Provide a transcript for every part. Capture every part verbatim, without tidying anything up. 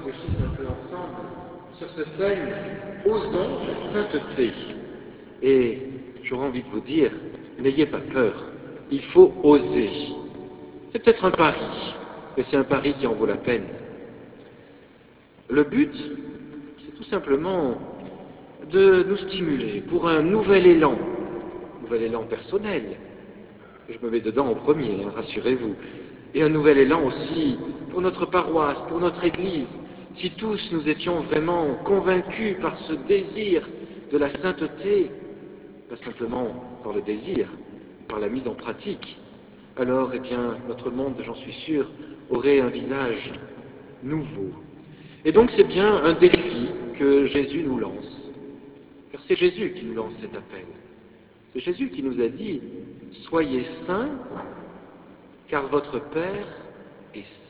réfléchisse un peu ensemble sur ce thème « Osons la sainteté ». Et j'aurais envie de vous dire, n'ayez pas peur, il faut oser. C'est peut-être un pari, mais c'est un pari qui en vaut la peine. Le but, c'est tout simplement de nous stimuler pour un nouvel élan, un nouvel élan personnel. Je me mets dedans en premier, hein, rassurez-vous. Et un nouvel élan aussi pour notre paroisse, pour notre Église. Si tous nous étions vraiment convaincus par ce désir de la sainteté, pas simplement par le désir, par la mise en pratique, alors, eh bien, notre monde, j'en suis sûr, aurait un visage nouveau. Et donc, c'est bien un défi que Jésus nous lance. Car c'est Jésus qui nous lance cet appel. C'est Jésus qui nous a dit « Soyez saints, car votre Père est saint ».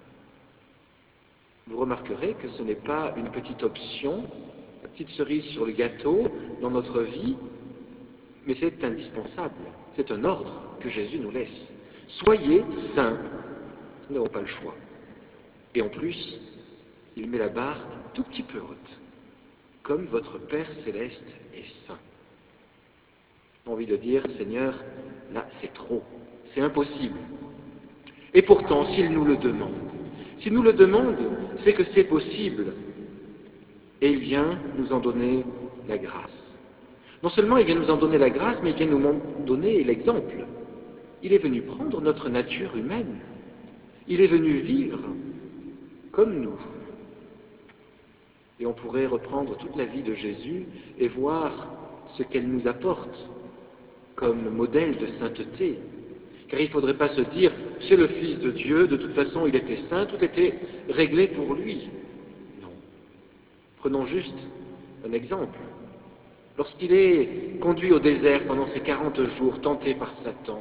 Vous remarquerez que ce n'est pas une petite option, une petite cerise sur le gâteau dans notre vie, mais c'est indispensable. C'est un ordre que Jésus nous laisse. Soyez saints. Nous n'avons pas le choix. Et en plus, il met la barre un tout petit peu haute. Comme votre Père céleste est saint. J'ai envie de dire, Seigneur, là c'est trop, c'est impossible. Et pourtant, s'il nous le demande, s'il nous le demande, c'est que c'est possible. Et il vient nous en donner la grâce. Non seulement il vient nous en donner la grâce, mais il vient nous en donner l'exemple. Il est venu prendre notre nature humaine. Il est venu vivre comme nous. Et on pourrait reprendre toute la vie de Jésus et voir ce qu'elle nous apporte comme modèle de sainteté. Car il ne faudrait pas se dire, c'est le Fils de Dieu, de toute façon il était saint, tout était réglé pour lui. Non. Prenons juste un exemple. Lorsqu'il est conduit au désert pendant ces quarante jours, tenté par Satan,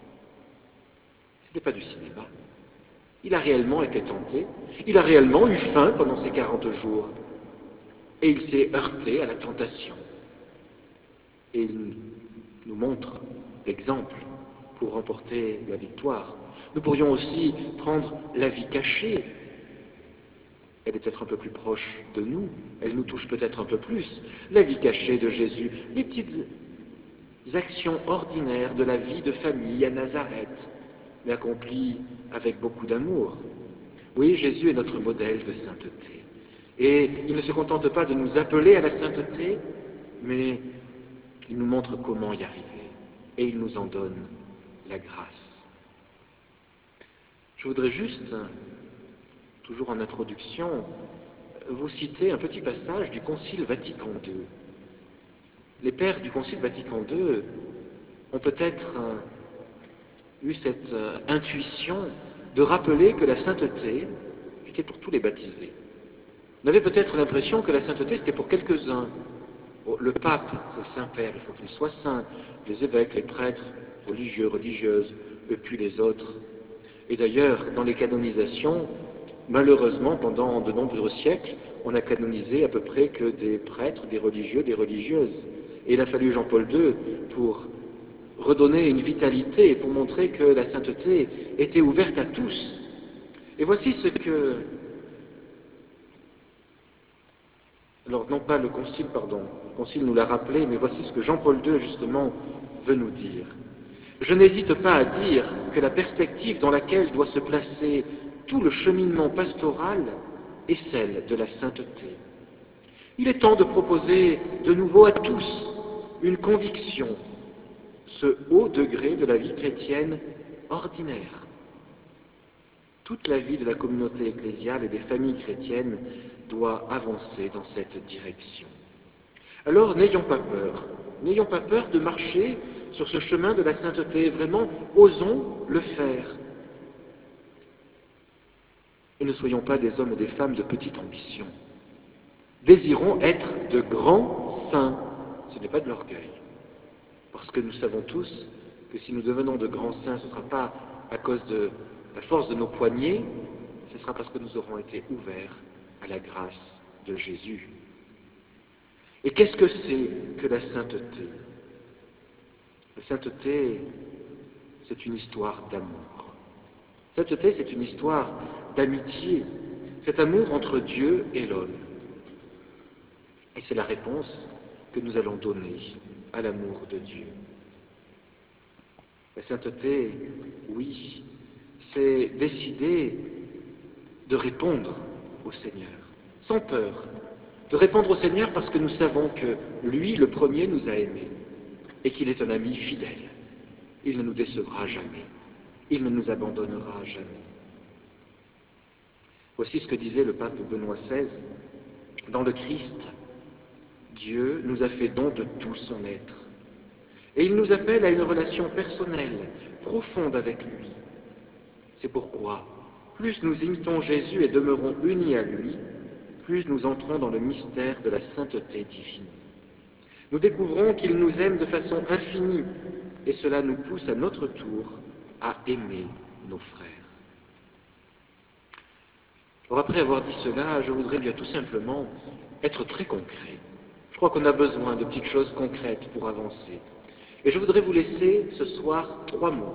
ce n'était pas du cinéma. Il a réellement été tenté, il a réellement eu faim pendant ces quarante jours, et il s'est heurté à la tentation. Et il nous montre l'exemple pour remporter la victoire. Nous pourrions aussi prendre la vie cachée. Elle est peut-être un peu plus proche de nous, elle nous touche peut-être un peu plus. La vie cachée de Jésus, les petites actions ordinaires de la vie de famille à Nazareth, mais accomplies avec beaucoup d'amour. Oui, Jésus est notre modèle de sainteté. Et il ne se contente pas de nous appeler à la sainteté, mais il nous montre comment y arriver. Et il nous en donne la grâce. Je voudrais juste, toujours en introduction, vous citer un petit passage du Concile Vatican deux. Les pères du Concile Vatican deux ont peut-être eu cette intuition de rappeler que la sainteté était pour tous les baptisés. On avait peut-être l'impression que la sainteté c'était pour quelques-uns. Le pape, c'est le Saint-Père, il faut qu'il soit saint, les évêques, les prêtres, religieux, religieuses, et puis les autres. Et d'ailleurs, dans les canonisations, malheureusement, pendant de nombreux siècles, on a canonisé à peu près que des prêtres, des religieux, des religieuses. Et il a fallu Jean-Paul deux pour redonner une vitalité, pour montrer que la sainteté était ouverte à tous. Et voici ce que... Alors, non pas le Concile, pardon, le Concile nous l'a rappelé, mais voici ce que Jean-Paul deux, justement, veut nous dire. Je n'hésite pas à dire que la perspective dans laquelle doit se placer tout le cheminement pastoral est celle de la sainteté. Il est temps de proposer de nouveau à tous une conviction, ce haut degré de la vie chrétienne ordinaire. Toute la vie de la communauté ecclésiale et des familles chrétiennes doit avancer dans cette direction. Alors, n'ayons pas peur, n'ayons pas peur de marcher sur ce chemin de la sainteté, vraiment, osons le faire. Et ne soyons pas des hommes et des femmes de petite ambition. Désirons être de grands saints, ce n'est pas de l'orgueil, parce que nous savons tous que si nous devenons de grands saints, ce ne sera pas à cause de la force de nos poignets, ce sera parce que nous aurons été ouverts à la grâce de Jésus. Et qu'est-ce que c'est que la sainteté? La sainteté, c'est une histoire d'amour. La sainteté, c'est une histoire d'amitié. cet amour entre Dieu et l'homme. Et c'est la réponse que nous allons donner à l'amour de Dieu. La sainteté, oui, c'est décider de répondre au Seigneur, sans peur, de répondre au Seigneur parce que nous savons que lui, le premier, nous a aimés et qu'il est un ami fidèle. Il ne nous décevra jamais, il ne nous abandonnera jamais. Voici ce que disait le pape Benoît seize. Dans le Christ, Dieu nous a fait don de tout son être. Et il nous appelle à une relation personnelle, profonde avec lui. C'est pourquoi, plus nous imitons Jésus et demeurons unis à lui, plus nous entrons dans le mystère de la sainteté divine. Nous découvrons qu'il nous aime de façon infinie, et cela nous pousse à notre tour à aimer nos frères. Alors après avoir dit cela, je voudrais bien tout simplement être très concret. Je crois qu'on a besoin de petites choses concrètes pour avancer. Et je voudrais vous laisser ce soir trois mots.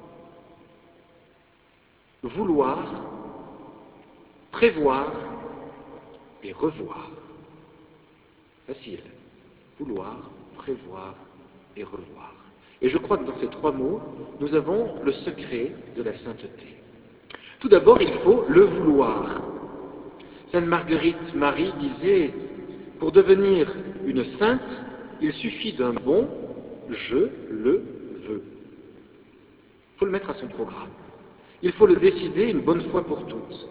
Vouloir, prévoir et revoir. Facile. Vouloir, prévoir et revoir. Et je crois que dans ces trois mots, nous avons le secret de la sainteté. Tout d'abord, il faut le vouloir. Sainte Marguerite Marie disait, pour devenir une sainte, il suffit d'un bon « je le veux ». Il faut le mettre à son programme. Il faut le décider une bonne fois pour toutes.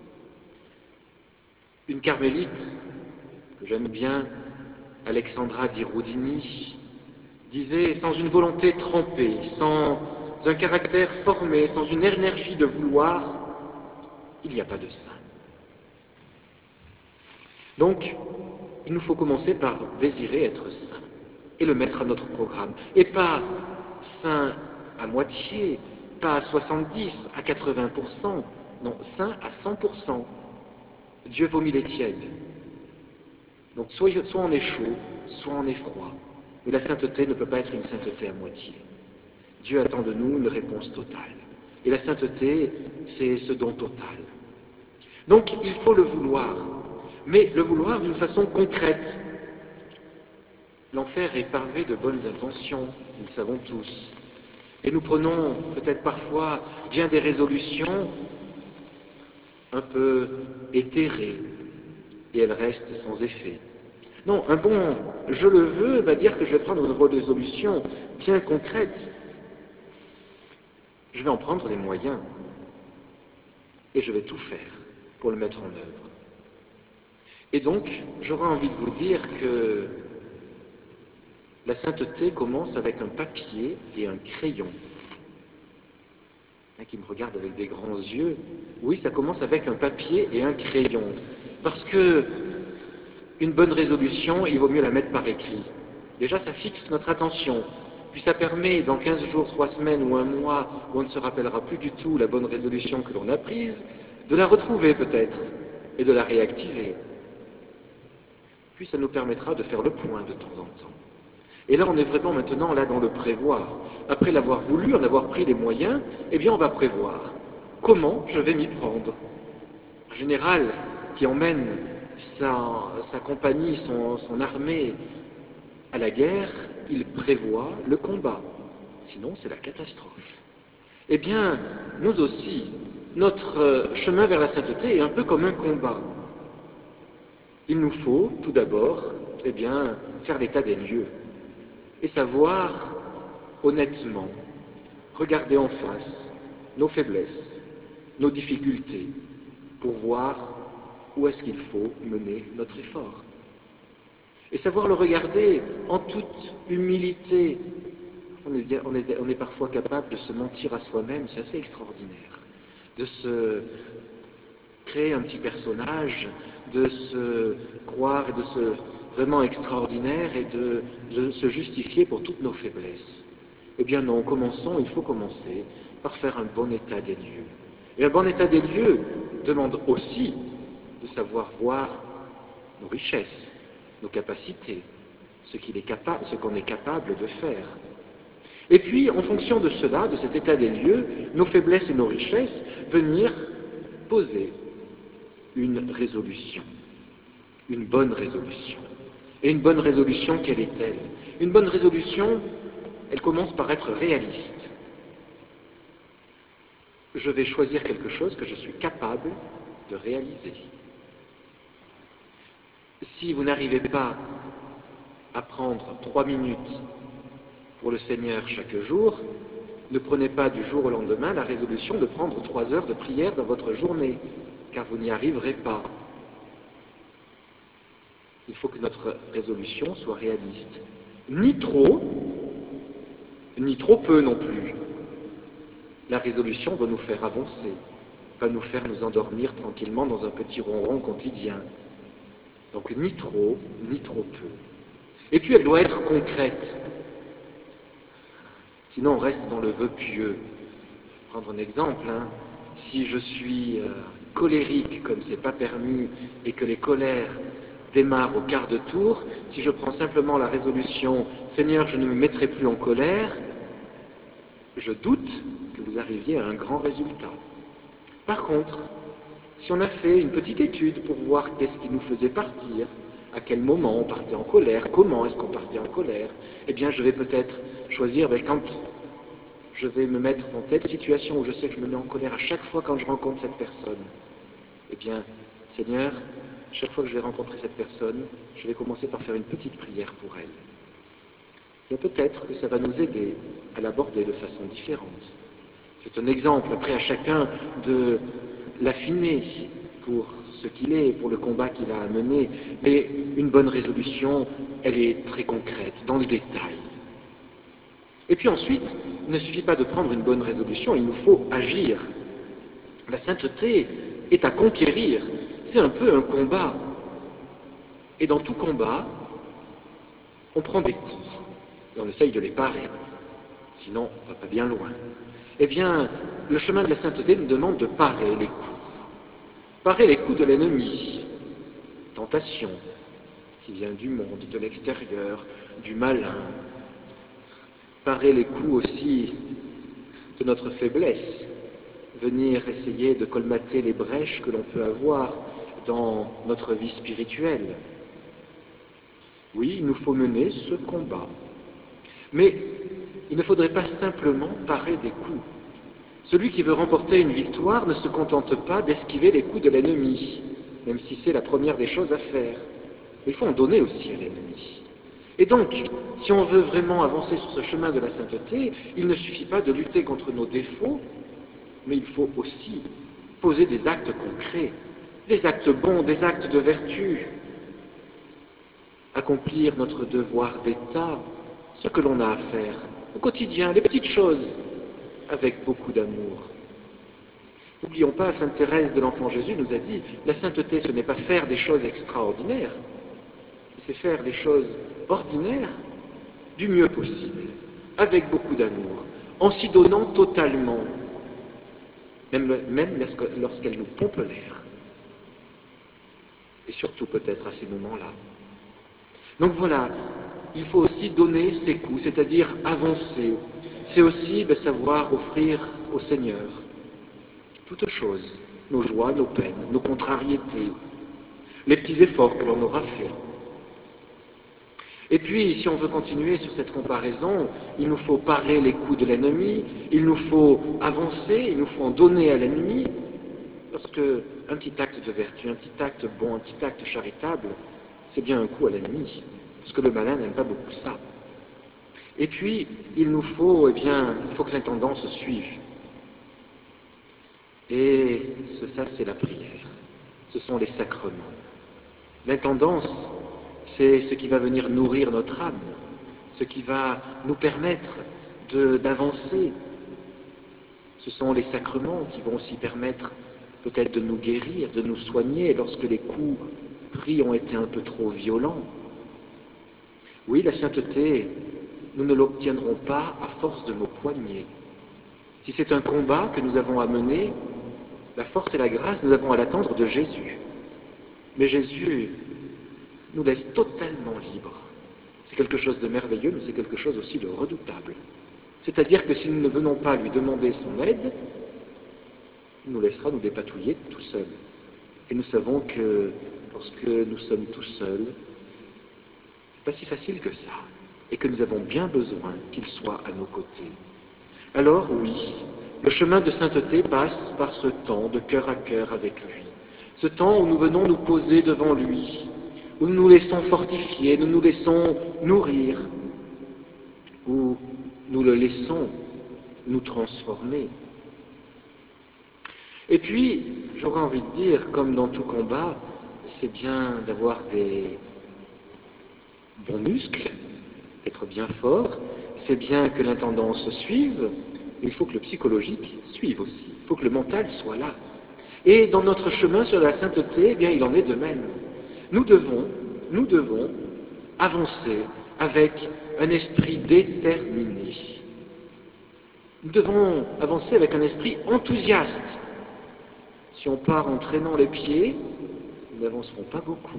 Une carmélite, que j'aime bien, Alexandra di Rudini, disait, sans une volonté trempée, sans un caractère formé, sans une énergie de vouloir, il n'y a pas de saint. Donc, il nous faut commencer par désirer être saint et le mettre à notre programme. Et pas saint à moitié, pas à soixante-dix, à quatre-vingts pour cent, non, saint à cent pour cent. Dieu vomit les tièdes. Donc soit, soit on est chaud, soit on est froid. Mais la sainteté ne peut pas être une sainteté à moitié. Dieu attend de nous une réponse totale. Et la sainteté, c'est ce don total. Donc il faut le vouloir, mais le vouloir d'une façon concrète. L'enfer est pavé de bonnes intentions, nous le savons tous. Et nous prenons peut-être parfois bien des résolutions un peu éthérées, et elles restent sans effet. Non, un bon « je le veux » va dire que je vais prendre une résolution bien concrète. Je vais en prendre les moyens, et je vais tout faire pour le mettre en œuvre. Et donc, j'aurais envie de vous dire que la sainteté commence avec un papier et un crayon. Un qui me regarde avec des grands yeux. Oui, ça commence avec un papier et un crayon. Parce que une bonne résolution, il vaut mieux la mettre par écrit. Déjà, ça fixe notre attention. Puis ça permet, dans quinze jours, trois semaines ou un mois, où on ne se rappellera plus du tout la bonne résolution que l'on a prise, de la retrouver peut-être et de la réactiver. Puis ça nous permettra de faire le point de temps en temps. Et là, on est vraiment maintenant là dans le prévoir. Après l'avoir voulu, en avoir pris les moyens, eh bien on va prévoir. Comment je vais m'y prendre? Un général qui emmène sa, sa compagnie, son, son armée à la guerre, il prévoit le combat. Sinon, c'est la catastrophe. Eh bien, nous aussi, notre chemin vers la sainteté est un peu comme un combat. Il nous faut, tout d'abord, eh bien, faire l'état des lieux. Et savoir, honnêtement, regarder en face nos faiblesses, nos difficultés, pour voir où est-ce qu'il faut mener notre effort. Et savoir le regarder en toute humilité. On est, on est, on est parfois capable de se mentir à soi-même, c'est assez extraordinaire. De se créer un petit personnage, de se croire et de se vraiment extraordinaire et de, de se justifier pour toutes nos faiblesses. Eh bien non, commençons, il faut commencer par faire un bon état des lieux. Et un bon état des lieux demande aussi de savoir voir nos richesses, nos capacités, ce qu'il est capable, ce qu'on est capable de faire. Et puis, en fonction de cela, de cet état des lieux, nos faiblesses et nos richesses, venir poser une résolution, une bonne résolution. Et une bonne résolution, quelle est-elle? Une bonne résolution, elle commence par être réaliste. Je vais choisir quelque chose que je suis capable de réaliser. Si vous n'arrivez pas à prendre trois minutes pour le Seigneur chaque jour, ne prenez pas du jour au lendemain la résolution de prendre trois heures de prière dans votre journée, car vous n'y arriverez pas. Il faut que notre résolution soit réaliste. Ni trop, ni trop peu non plus. La résolution doit nous faire avancer, pas nous faire nous endormir tranquillement dans un petit ronron quotidien. Donc ni trop, ni trop peu. Et puis elle doit être concrète. Sinon on reste dans le vœu pieux. Je vais prendre un exemple. Hein. Si je suis euh, colérique comme c'est pas permis et que les colères démarrent au quart de tour, si je prends simplement la résolution « Seigneur, je ne me mettrai plus en colère », je doute que vous arriviez à un grand résultat. Par contre, si on a fait une petite étude pour voir qu'est-ce qui nous faisait partir, à quel moment on partait en colère, comment est-ce qu'on partait en colère, eh bien je vais peut-être choisir, ben, quand je vais me mettre dans telle situation où je sais que je me mets en colère à chaque fois quand je rencontre cette personne, eh bien, Seigneur, chaque fois que je vais rencontrer cette personne, je vais commencer par faire une petite prière pour elle. Et peut-être que ça va nous aider à l'aborder de façon différente. C'est un exemple, après à chacun de l'affiner pour ce qu'il est, pour le combat qu'il a à mener, mais une bonne résolution, elle est très concrète, dans le détail. Et puis ensuite, il ne suffit pas de prendre une bonne résolution, il nous faut agir. La sainteté est à conquérir, c'est un peu un combat. Et dans tout combat, on prend des coups, et on essaye de les parer, sinon on ne va pas bien loin. Eh bien, le chemin de la sainteté nous demande de parer les coups. Parer les coups de l'ennemi, tentation, qui vient du monde, de l'extérieur, du malin. Parer les coups aussi de notre faiblesse, venir essayer de colmater les brèches que l'on peut avoir dans notre vie spirituelle. Oui, il nous faut mener ce combat. Mais il ne faudrait pas simplement parer des coups. Celui qui veut remporter une victoire ne se contente pas d'esquiver les coups de l'ennemi, même si c'est la première des choses à faire. Il faut en donner aussi à l'ennemi. Et donc, si on veut vraiment avancer sur ce chemin de la sainteté, il ne suffit pas de lutter contre nos défauts, mais il faut aussi poser des actes concrets, des actes bons, des actes de vertu, accomplir notre devoir d'État, ce que l'on a à faire au quotidien, les petites choses, avec beaucoup d'amour. N'oublions pas, Sainte Thérèse de l'Enfant Jésus nous a dit, la sainteté, ce n'est pas faire des choses extraordinaires, c'est faire des choses ordinaires du mieux possible, avec beaucoup d'amour, en s'y donnant totalement, même, même lorsqu'elle nous pompe l'air. Et surtout peut-être à ces moments-là. Donc voilà, il faut aussi donner ses coups, c'est-à-dire avancer. C'est aussi de savoir offrir au Seigneur toutes choses, nos joies, nos peines, nos contrariétés, les petits efforts que l'on aura faits. Et puis, si on veut continuer sur cette comparaison, il nous faut parer les coups de l'ennemi, il nous faut avancer, il nous faut en donner à l'ennemi, parce qu'un petit acte de vertu, un petit acte bon, un petit acte charitable, c'est bien un coup à l'ennemi, parce que le malin n'aime pas beaucoup ça. Et puis, il nous faut, eh bien, il faut que l'intendance suive. Et ce, ça, c'est la prière. Ce sont les sacrements. L'intendance, c'est ce qui va venir nourrir notre âme, ce qui va nous permettre de, d'avancer. Ce sont les sacrements qui vont aussi permettre peut-être de nous guérir, de nous soigner lorsque les coups pris ont été un peu trop violents. Oui, la sainteté, nous ne l'obtiendrons pas à force de nos poignets. Si c'est un combat que nous avons à mener, la force et la grâce, nous avons à l'attendre de Jésus. Mais Jésus nous laisse totalement libres. C'est quelque chose de merveilleux, mais c'est quelque chose aussi de redoutable. C'est-à-dire que si nous ne venons pas lui demander son aide, il nous laissera nous dépatouiller tout seuls. Et nous savons que lorsque nous sommes tout seuls, c'est pas si facile que ça, et que nous avons bien besoin qu'il soit à nos côtés. Alors oui, le chemin de sainteté passe par ce temps de cœur à cœur avec lui, ce temps où nous venons nous poser devant lui, où nous nous laissons fortifier, nous nous laissons nourrir, où nous le laissons nous transformer. Et puis, j'aurais envie de dire, comme dans tout combat, c'est bien d'avoir des bons muscles, d'être bien fort, c'est bien que l'intendance suive, mais il faut que le psychologique suive aussi, il faut que le mental soit là. Et dans notre chemin sur la sainteté, eh bien, il en est de même. Nous devons, nous devons avancer avec un esprit déterminé. Nous devons avancer avec un esprit enthousiaste. Si on part en traînant les pieds, nous n'avancerons pas beaucoup.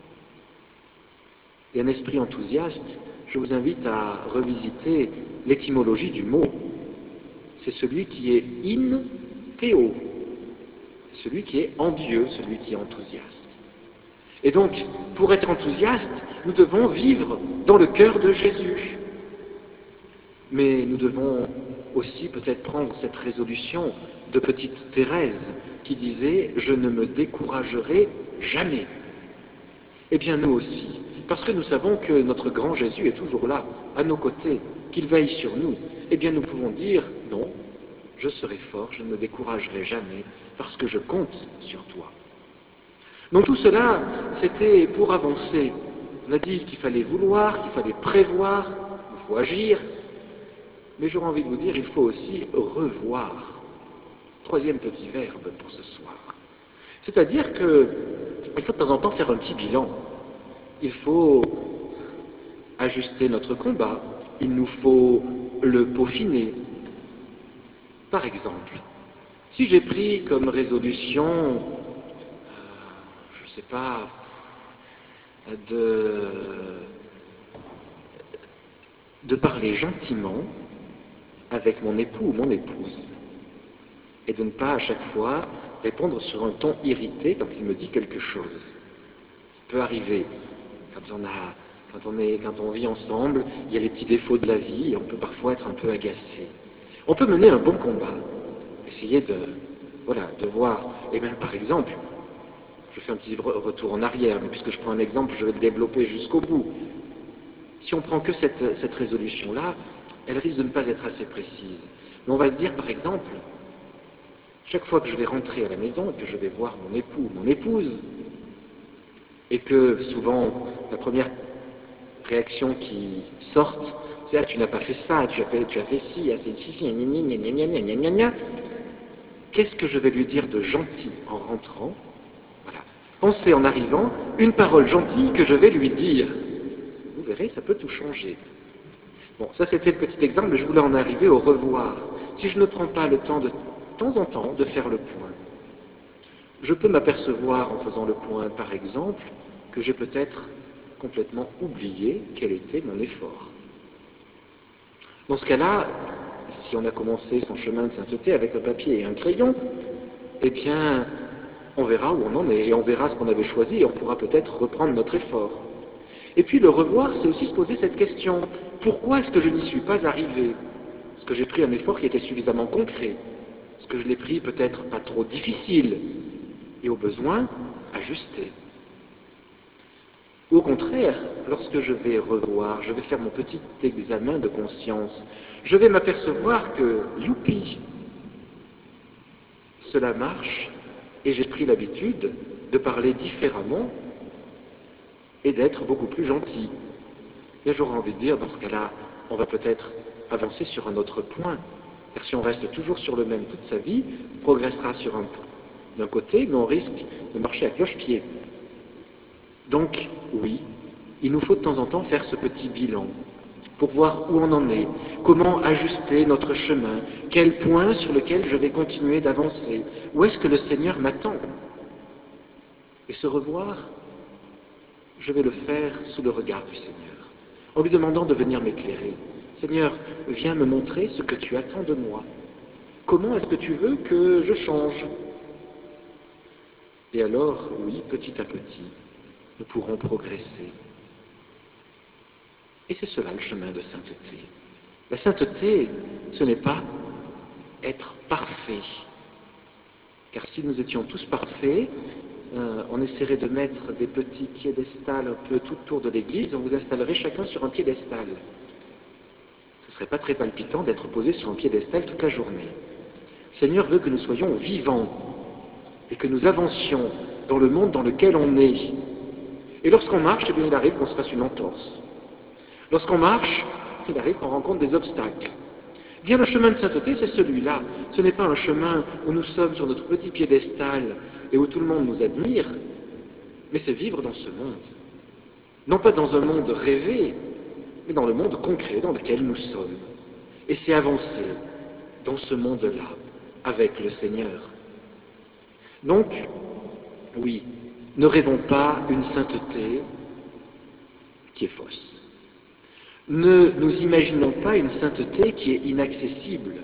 Et un esprit enthousiaste, je vous invite à revisiter l'étymologie du mot. C'est celui qui est in théo, celui qui est en Dieu, celui qui est enthousiaste. Et donc, pour être enthousiaste, nous devons vivre dans le cœur de Jésus. Mais nous devons aussi peut-être prendre cette résolution de petite Thérèse qui disait « Je ne me découragerai jamais ». Eh bien, nous aussi, parce que nous savons que notre grand Jésus est toujours là, à nos côtés, qu'il veille sur nous, eh bien, nous pouvons dire « Non, je serai fort, je ne me découragerai jamais, parce que je compte sur toi ». Donc tout cela, c'était pour avancer. On a dit qu'il fallait vouloir, qu'il fallait prévoir, il faut agir, mais j'aurais envie de vous dire, il faut aussi revoir. Troisième petit verbe pour ce soir. C'est-à-dire qu'il faut de temps en temps faire un petit bilan. Il faut ajuster notre combat, il nous faut le peaufiner. Par exemple, si j'ai pris comme résolution, euh, je ne sais pas, de, de parler gentiment avec mon époux ou mon épouse, et de ne pas à chaque fois répondre sur un ton irrité quand il me dit quelque chose. Ça peut arriver. Quand on, a, quand, on est, quand on vit ensemble, il y a les petits défauts de la vie et on peut parfois être un peu agacé. On peut mener un bon combat. Essayer de, voilà, de voir. Et même par exemple, je fais un petit retour en arrière, mais puisque je prends un exemple, je vais le développer jusqu'au bout. Si on prend que cette, cette résolution-là, elle risque de ne pas être assez précise. Mais on va se dire par exemple, chaque fois que je vais rentrer à la maison et que je vais voir mon époux ou mon épouse, et que souvent la première réaction qui sort, c'est « Ah, tu n'as pas fait ça, tu as fait, tu as fait ci, ah, c'est ci, ci, gna gna gna gna gna gna gna gna », qu'est-ce que je vais lui dire de gentil en rentrant? Voilà. Pensez en arrivant une parole gentille que je vais lui dire. Vous verrez, ça peut tout changer. Bon, ça c'était le petit exemple, mais je voulais en arriver au revoir. Si je ne prends pas le temps de de temps en temps de faire le point, je peux m'apercevoir en faisant le point, par exemple, que j'ai peut-être complètement oublié quel était mon effort. Dans ce cas-là, si on a commencé son chemin de sainteté avec un papier et un crayon, eh bien, on verra où on en est, et on verra ce qu'on avait choisi, et on pourra peut-être reprendre notre effort. Et puis le revoir, c'est aussi se poser cette question, pourquoi est-ce que je n'y suis pas arrivé? Est-ce que j'ai pris un effort qui était suffisamment concret? Est-ce que je l'ai pris peut-être pas trop difficile? Et au besoin, ajuster. Ou au contraire, lorsque je vais revoir, je vais faire mon petit examen de conscience, je vais m'apercevoir que, youpi, cela marche, et j'ai pris l'habitude de parler différemment et d'être beaucoup plus gentil. Et j'aurais envie de dire, dans ce cas-là, on va peut-être avancer sur un autre point. Car si on reste toujours sur le même toute sa vie, on progressera sur un d'un côté, mais on risque de marcher à cloche-pied. Donc, oui, il nous faut de temps en temps faire ce petit bilan pour voir où on en est, comment ajuster notre chemin, quel point sur lequel je vais continuer d'avancer, où est-ce que le Seigneur m'attend. Et se revoir, je vais le faire sous le regard du Seigneur, en lui demandant de venir m'éclairer. Seigneur, viens me montrer ce que tu attends de moi. Comment est-ce que tu veux que je change? Et alors, oui, petit à petit, nous pourrons progresser. Et c'est cela le chemin de sainteté. La sainteté, ce n'est pas être parfait. Car si nous étions tous parfaits, euh, on essaierait de mettre des petits piédestals un peu tout autour de l'église, on vous installerait chacun sur un piédestal. Ce ne serait pas très palpitant d'être posé sur un piédestal toute la journée. Le Seigneur veut que nous soyons vivants et que nous avancions dans le monde dans lequel on est. Et lorsqu'on marche, eh bien, il arrive qu'on se fasse une entorse. Lorsqu'on marche, il arrive qu'on rencontre des obstacles. Eh bien, le chemin de sainteté, c'est celui-là. Ce n'est pas un chemin où nous sommes sur notre petit piédestal et où tout le monde nous admire, mais c'est vivre dans ce monde. Non pas dans un monde rêvé, mais dans le monde concret dans lequel nous sommes. Et c'est avancer dans ce monde-là, avec le Seigneur. Donc, oui, ne rêvons pas une sainteté qui est fausse. Ne nous imaginons pas une sainteté qui est inaccessible.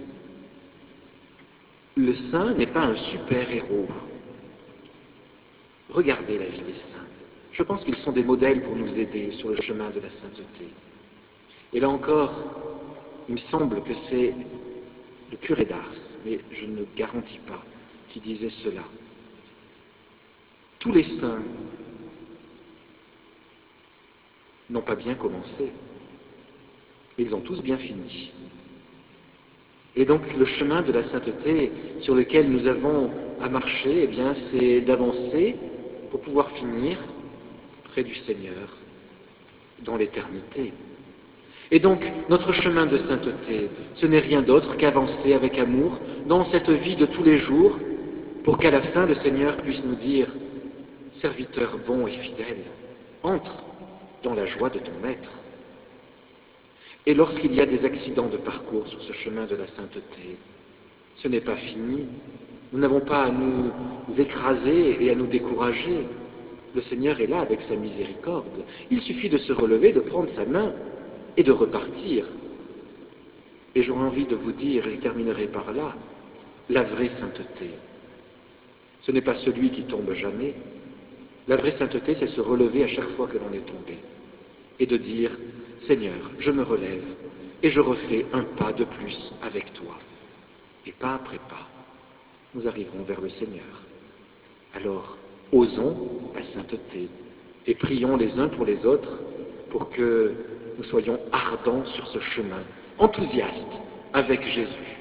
Le saint n'est pas un super-héros. Regardez la vie des saints. Je pense qu'ils sont des modèles pour nous aider sur le chemin de la sainteté. Et là encore, il me semble que c'est le curé d'Ars, mais je ne garantis pas, qui disait cela. Tous les saints n'ont pas bien commencé. Ils ont tous bien fini. Et donc le chemin de la sainteté sur lequel nous avons à marcher, eh bien, c'est d'avancer pour pouvoir finir près du Seigneur dans l'éternité. Et donc notre chemin de sainteté, ce n'est rien d'autre qu'avancer avec amour dans cette vie de tous les jours pour qu'à la fin le Seigneur puisse nous dire « Serviteur bon et fidèle, entre dans la joie de ton maître ». Et lorsqu'il y a des accidents de parcours sur ce chemin de la sainteté, ce n'est pas fini. Nous n'avons pas à nous écraser et à nous décourager. Le Seigneur est là avec sa miséricorde. Il suffit de se relever, de prendre sa main et de repartir. Et j'aurais envie de vous dire, et je terminerai par là, la vraie sainteté. Ce n'est pas celui qui tombe jamais. La vraie sainteté, c'est se relever à chaque fois que l'on est tombé. Et de dire, Seigneur, je me relève et je refais un pas de plus avec toi. Et pas après pas, nous arriverons vers le Seigneur. Alors, osons la sainteté et prions les uns pour les autres pour que nous soyons ardents sur ce chemin, enthousiastes avec Jésus.